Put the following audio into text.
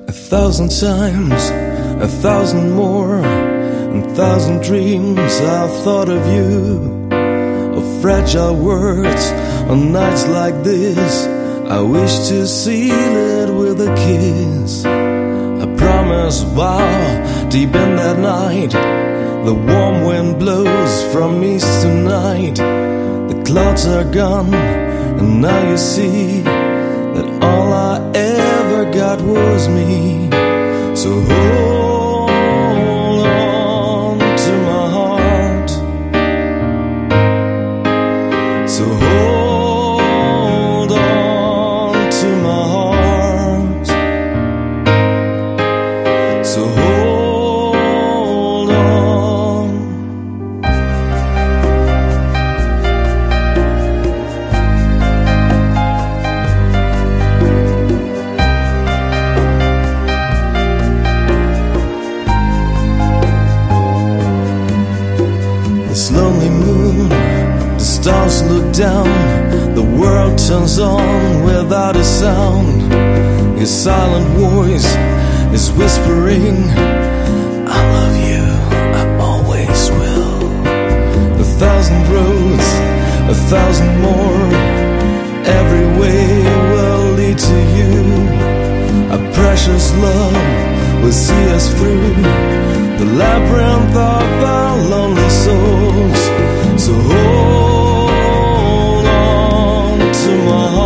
1,000 times, 1,000 more, 1,000 dreams I've thought of you, of fragile words on nights like this. I wish to seal it with a kiss. I promise, vow, deep in that night, the warm wind blows from east tonight. The clouds are gone, and now you see that all I ever got was me. So hold on to my heart. So hold on to my heart. So hold on. This lonely moon, the stars look down, the world turns on without a sound. Your silent voice is whispering, I love you, I always will. 1,000 roads, 1,000 more, every way will lead to you. A precious love will see us through the labyrinth of our lonely souls. So hold on to my heart.